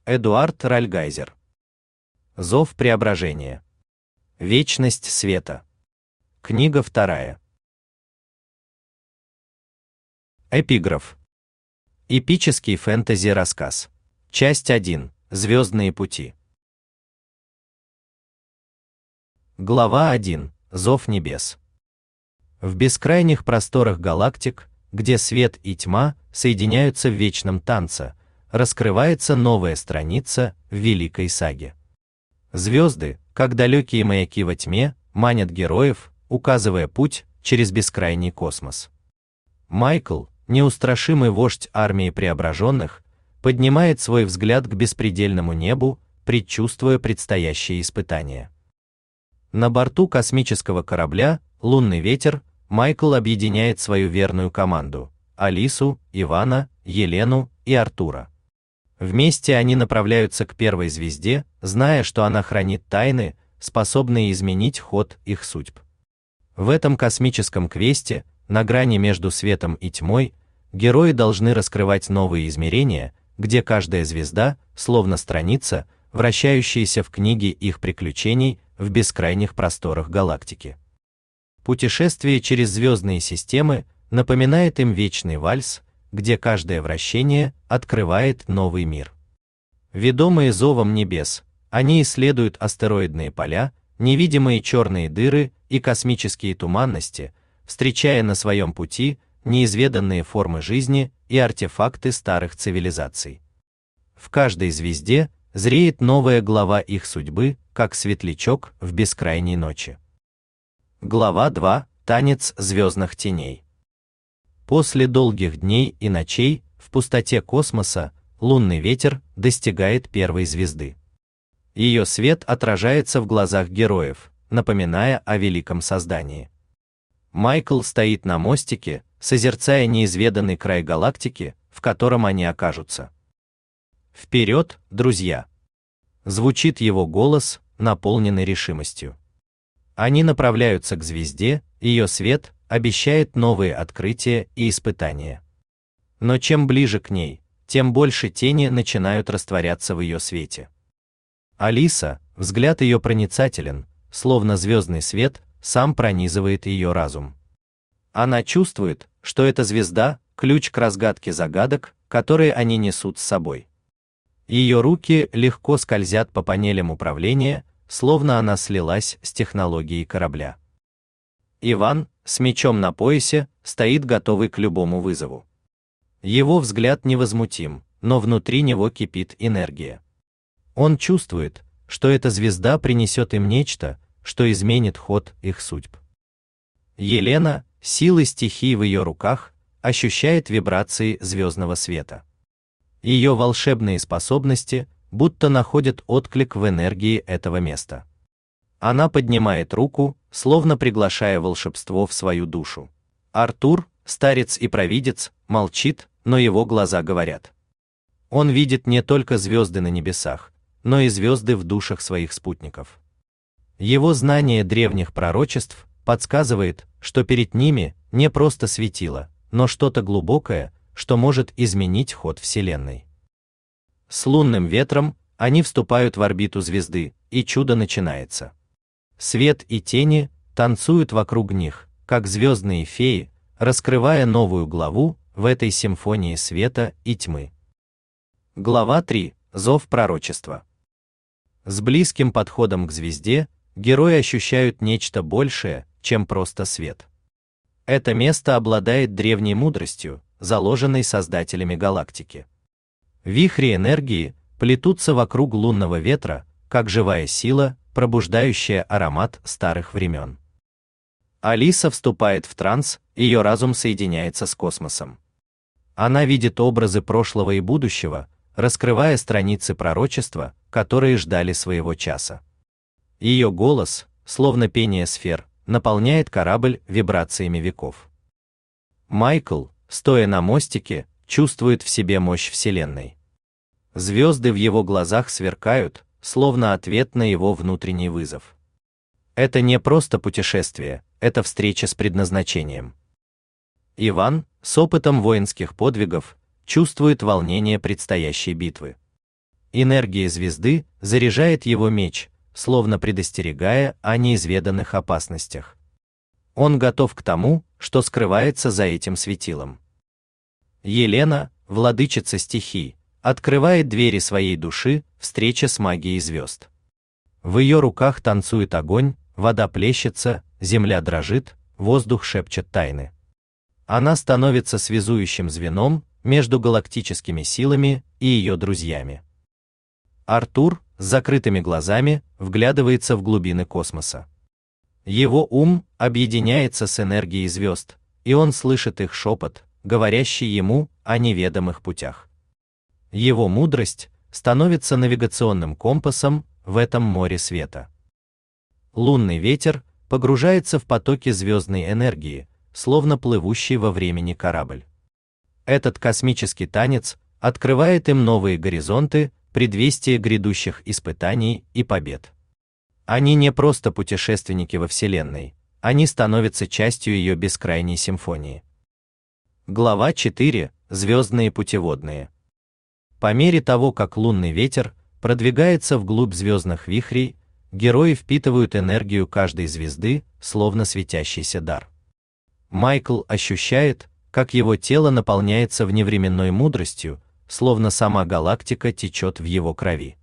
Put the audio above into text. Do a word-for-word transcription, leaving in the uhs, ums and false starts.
Эдуард Ральгайзер. Зов преображения. Вечность света. Книга вторая. Эпиграф. Эпический фэнтези-рассказ. Часть один. Звездные пути. Глава один. Зов небес. В бескрайних просторах галактик, где свет и тьма соединяются в вечном танце, раскрывается новая страница в великой саге. Звезды, как далекие маяки во тьме, манят героев, указывая путь через бескрайний космос. Майкл, неустрашимый вождь армии преображенных, поднимает свой взгляд к беспредельному небу, предчувствуя предстоящие испытания. На борту космического корабля «Лунный ветер» Майкл объединяет свою верную команду – Алису, Ивана, Елену и Артура. Вместе они направляются к первой звезде, зная, что она хранит тайны, способные изменить ход их судьб. В этом космическом квесте, на грани между светом и тьмой, герои должны раскрывать новые измерения, где каждая звезда, словно страница, вращающаяся в книге их приключений в бескрайних просторах галактики. Путешествие через звездные системы напоминает им вечный вальс, где каждое вращение открывает новый мир. Ведомые зовом небес, они исследуют астероидные поля, невидимые черные дыры и космические туманности, встречая на своем пути неизведанные формы жизни и артефакты старых цивилизаций. В каждой звезде зреет новая глава их судьбы, как светлячок в бескрайней ночи. Глава два. Танец звездных теней. После долгих дней и ночей в пустоте космоса лунный ветер достигает первой звезды. Ее свет отражается в глазах героев, напоминая о великом создании. Майкл стоит на мостике, созерцая неизведанный край галактики, в котором они окажутся. «Вперед, друзья!» Звучит его голос, наполненный решимостью. Они направляются к звезде, ее свет обещает новые открытия и испытания. Но чем ближе к ней, тем больше тени начинают растворяться в ее свете. Алиса, взгляд ее проницателен, словно звездный свет, сам пронизывает ее разум. Она чувствует, что эта звезда – ключ к разгадке загадок, которые они несут с собой. Ее руки легко скользят по панелям управления, словно она слилась с технологией корабля. Иван, с мечом на поясе, стоит готовый к любому вызову. Его взгляд невозмутим, но внутри него кипит энергия. Он чувствует, что эта звезда принесет им нечто, что изменит ход их судьб. Елена, силой стихии в ее руках, ощущает вибрации звездного света. Ее волшебные способности будто находят отклик в энергии этого места. Она поднимает руку, словно приглашая волшебство в свою душу. Артур, старец и провидец, молчит, но его глаза говорят. Он видит не только звезды на небесах, но и звезды в душах своих спутников. Его знание древних пророчеств подсказывает, что перед ними не просто светило, но что-то глубокое, что может изменить ход Вселенной. С лунным ветром они вступают в орбиту звезды, и чудо начинается. Свет и тени танцуют вокруг них, как звездные феи, раскрывая новую главу в этой симфонии света и тьмы. Глава три. Зов пророчества. С близким подходом к звезде герои ощущают нечто большее, чем просто свет. Это место обладает древней мудростью, заложенной создателями галактики. Вихри энергии плетутся вокруг лунного ветра, как живая сила, пробуждающая аромат старых времен. Алиса вступает в транс, ее разум соединяется с космосом. Она видит образы прошлого и будущего, раскрывая страницы пророчества, которые ждали своего часа. Ее голос, словно пение сфер, наполняет корабль вибрациями веков. Майкл, стоя на мостике, чувствует в себе мощь Вселенной. Звезды в его глазах сверкают, словно ответ на его внутренний вызов. Это не просто путешествие, это встреча с предназначением. Иван, с опытом воинских подвигов, чувствует волнение предстоящей битвы. Энергия звезды заряжает его меч, словно предостерегая о неизведанных опасностях. Он готов к тому, что скрывается за этим светилом. Елена, владычица стихий, открывает двери своей души встрече с магией звезд. В ее руках танцует огонь, вода плещется, земля дрожит, воздух шепчет тайны. Она становится связующим звеном между галактическими силами и ее друзьями. Артур с закрытыми глазами вглядывается в глубины космоса. Его ум объединяется с энергией звезд, и он слышит их шепот, говорящий ему о неведомых путях. Его мудрость становится навигационным компасом в этом море света. Лунный ветер погружается в потоки звездной энергии, словно плывущий во времени корабль. Этот космический танец открывает им новые горизонты, предвестие грядущих испытаний и побед. Они не просто путешественники во Вселенной, они становятся частью ее бескрайней симфонии. Глава четыре. Звездные путеводные. По мере того, как лунный ветер продвигается вглубь звездных вихрей, герои впитывают энергию каждой звезды, словно светящийся дар. Майкл ощущает, как его тело наполняется вневременной мудростью, словно сама галактика течет в его крови.